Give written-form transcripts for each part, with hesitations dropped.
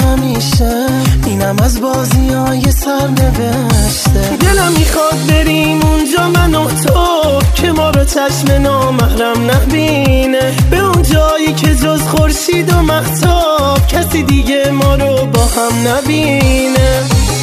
همیشه، اینم از بازی‌های سرنوشته. دلم میخواد بریم اونجا من و تو، که ما رو چشم نامحرم نبینه، به اون جایی که جز خورشید و مهتاب کسی دیگه ما رو با هم نبینه.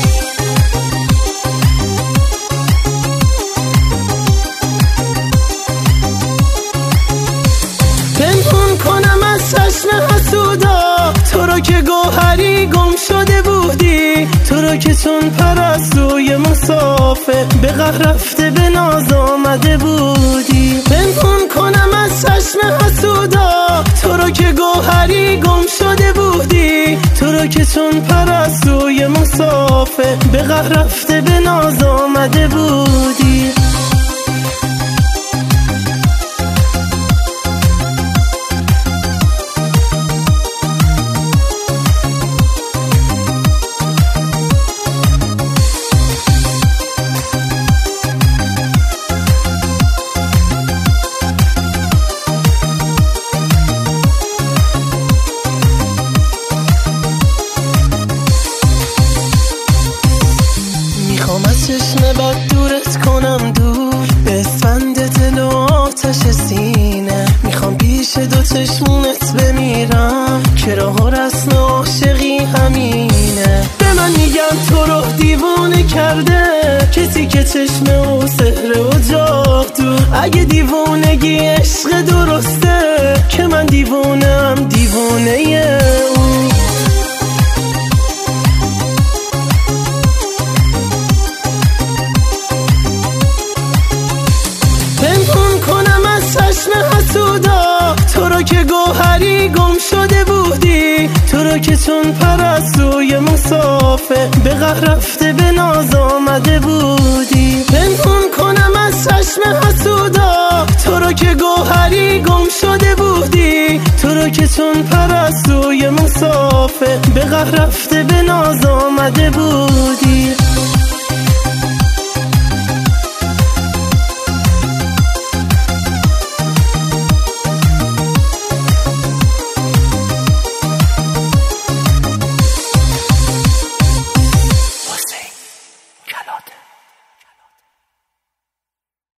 پنهون کنم از چشم حسودا تو رو که گوهری گم شده بودی، تو رو که چون پرستوی مسافر به قهر رفته به ناز آمده بودی. پنهون کنم از چشم حسودا تو رو که گوهری گم شده بودی، تو رو که چون پرستوی مسافر به قهر رفته به ناز آمده بودی. از چشم بد دورت کنم دور، به اسفند دل و آتش سینه، میخوام پیش دو چشمونت بمیرم که راه و رسم عاشقی همینه. به من میگن تو رو دیوونه کرده کسی که چشم او سحر و جادو، اگه دیوونگی عشق درسته که من دیوونم دیوونه او. پنهون کنم از چشم حسودا تو رو که گوهری گم شده بودی، تو رو که چون پرستوی مسافر به قهر رفته به ناز آمده بودی. پنهون کنم از چشم حسودا تو رو که گوهری گم شده بودی، تو رو که چون پرستوی مسافر به قهر رفته به ناز آمده بودی.